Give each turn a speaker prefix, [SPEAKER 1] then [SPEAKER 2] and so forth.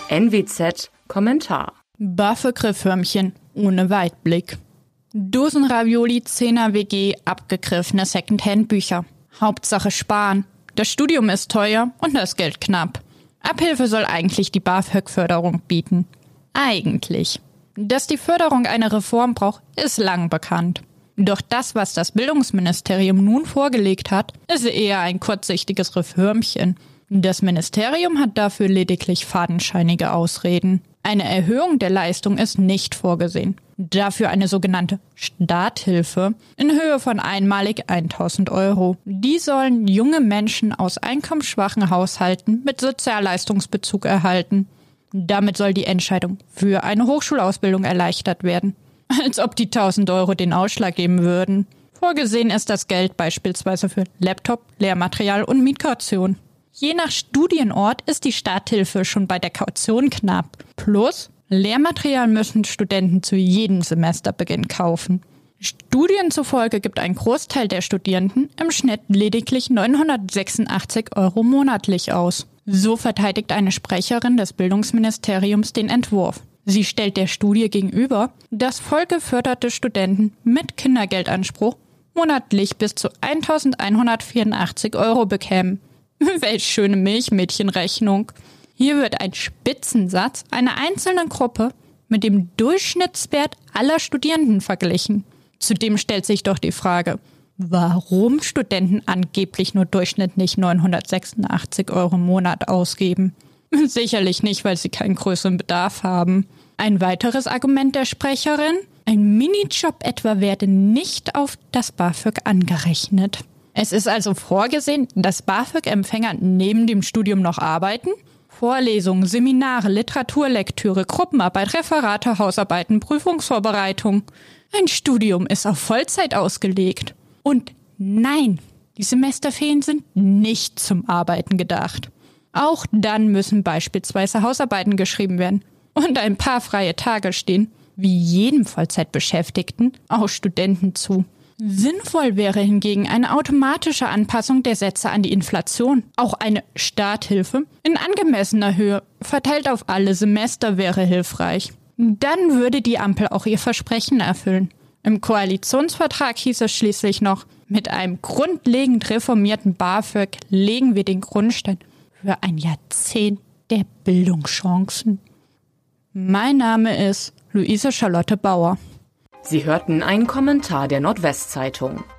[SPEAKER 1] NWZ Kommentar.
[SPEAKER 2] BAföG-Reformchen ohne Weitblick. Dosen-Ravioli, 10er WG, abgegriffene Secondhand-Bücher. Hauptsache sparen. Das Studium ist teuer und das Geld knapp. Abhilfe soll eigentlich die BAföG-Förderung bieten. Eigentlich. Dass die Förderung eine Reform braucht, ist lang bekannt. Doch das, was das Bildungsministerium nun vorgelegt hat, ist eher ein kurzsichtiges Reformchen. Das Ministerium hat dafür lediglich fadenscheinige Ausreden. Eine Erhöhung der Leistung ist nicht vorgesehen. Dafür eine sogenannte Starthilfe in Höhe von einmalig 1.000 Euro. Die sollen junge Menschen aus einkommensschwachen Haushalten mit Sozialleistungsbezug erhalten. Damit soll die Entscheidung für eine Hochschulausbildung erleichtert werden. Als ob die 1.000 Euro den Ausschlag geben würden. Vorgesehen ist das Geld beispielsweise für Laptop, Lehrmaterial und Mietkaution. Je nach Studienort ist die Starthilfe schon bei der Kaution knapp. Plus, Lehrmaterial müssen Studenten zu jedem Semesterbeginn kaufen. Studien zufolge gibt ein Großteil der Studierenden im Schnitt lediglich 986 Euro monatlich aus. So verteidigt eine Sprecherin des Bildungsministeriums den Entwurf. Sie stellt der Studie gegenüber, dass vollgeförderte Studenten mit Kindergeldanspruch monatlich bis zu 1.184 Euro bekämen. Welch schöne Milchmädchenrechnung. Hier wird ein Spitzensatz einer einzelnen Gruppe mit dem Durchschnittswert aller Studierenden verglichen. Zudem stellt sich doch die Frage, warum Studenten angeblich nur durchschnittlich 986 Euro im Monat ausgeben. Sicherlich nicht, weil sie keinen größeren Bedarf haben. Ein weiteres Argument der Sprecherin: Ein Minijob etwa werde nicht auf das BAföG angerechnet. Es ist also vorgesehen, dass BAföG-Empfänger neben dem Studium noch arbeiten? Vorlesungen, Seminare, Literaturlektüre, Gruppenarbeit, Referate, Hausarbeiten, Prüfungsvorbereitung. Ein Studium ist auf Vollzeit ausgelegt. Und nein, die Semesterferien sind nicht zum Arbeiten gedacht. Auch dann müssen beispielsweise Hausarbeiten geschrieben werden. Und ein paar freie Tage stehen, wie jedem Vollzeitbeschäftigten, auch Studenten zu. Sinnvoll wäre hingegen eine automatische Anpassung der Sätze an die Inflation. Auch eine Starthilfe in angemessener Höhe, verteilt auf alle Semester, wäre hilfreich. Dann würde die Ampel auch ihr Versprechen erfüllen. Im Koalitionsvertrag hieß es schließlich noch, mit einem grundlegend reformierten BAföG legen wir den Grundstein für ein Jahrzehnt der Bildungschancen. Mein Name ist Luise Charlotte Bauer.
[SPEAKER 1] Sie hörten einen Kommentar der Nordwestzeitung.